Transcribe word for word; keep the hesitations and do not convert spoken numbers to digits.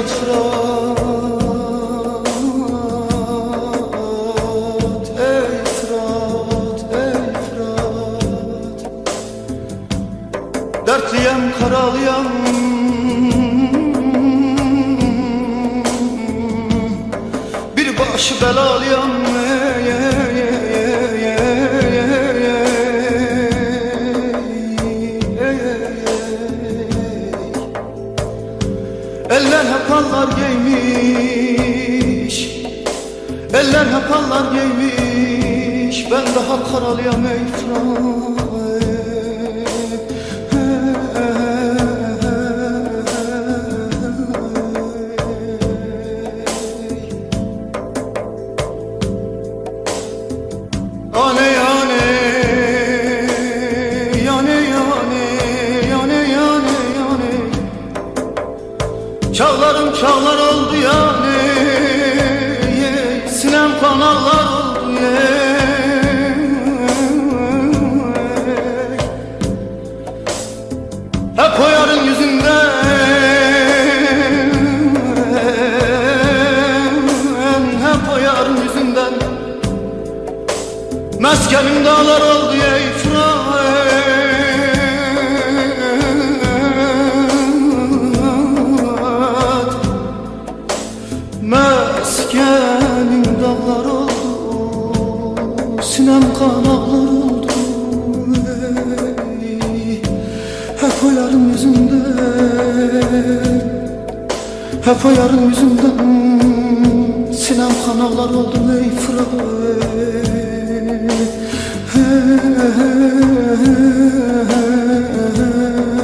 Fırat Fırat, ey Fırat, ey Fırat. Dertliyem, karalıyam, bir başı belalıyam, ey, ey, ey, ey, ey, ey, ey, ey. Eller hep hallar giymiş, eller hep hallar giymiş, ben daha karalıyam ey Fırat. Ane yane, yane yane, yane yane yane. Çağlarım çağlar oldu yani, sinem kanallar oldu ye. Hep o yarın yüzünden, hep o yarın yüzünden. Meskenim dağlar oldu ey Fırat. Meskenim dağlar oldu, sinem kanallar oldu ey. Hep o yarın yüzünden, hep o yarın yüzünden, sinem kanallar oldu ey Fırat. Hey, hey, hey, hey, hey.